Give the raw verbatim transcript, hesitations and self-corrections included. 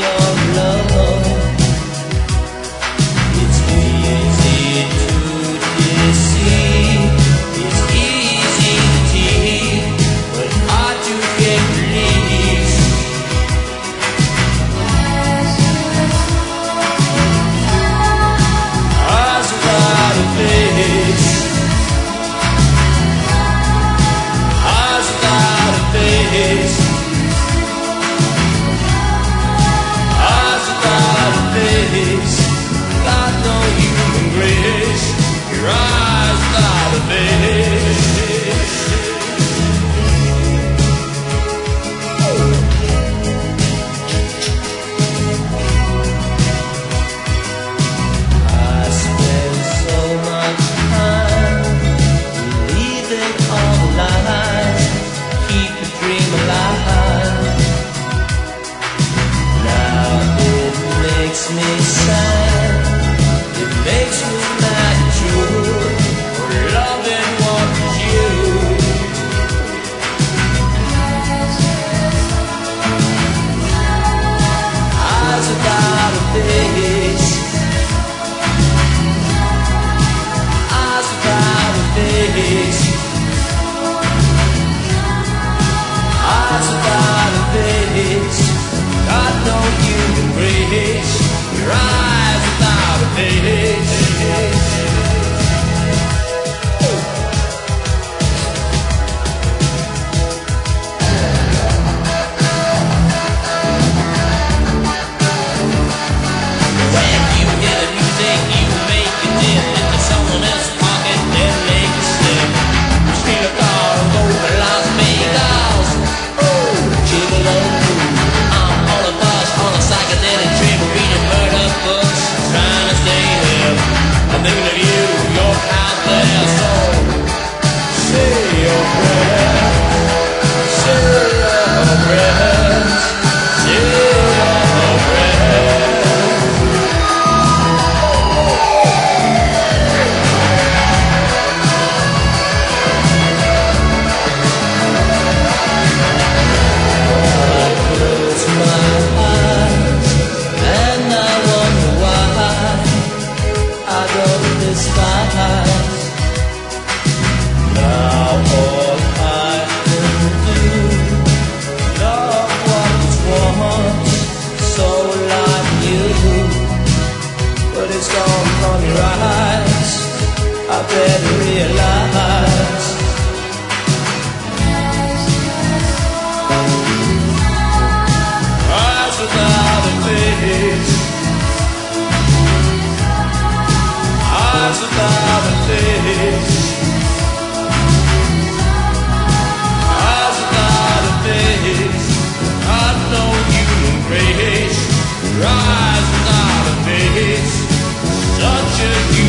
of love. It's easy to deceive, it's easy to tease, but hard to get released. Eyes without a face, eyes without a face, eyes without a face. Got no human grace. Your eyes without a face. I spend so much time believing all the lies, keep the dream alive. Now it makes me sad, it makes me mad at you for loving what was you. Eyes without a face, eyes without a face, eyes without a face. Got no human grace. Your eyes without a face. When you hear the music, you make it dip into someone else's pocket, then make it slip. You steal a car and go to Las Vegas. Ooh, gigolo. I'm on a bus, on a psychedelic trip, reading murder books, trying to stay hip. I'm thinking of you, you're out there, so say your prayers, say your prayers, say your prayers. I close my eyes and I wonder why I don't despise. Now all I can do, love what was once so like you, but it's gone from your eyes. I better realize. Eyes without a face, eyes without a face, eyes without a face. Got no human grace. Your eyes without a face, such a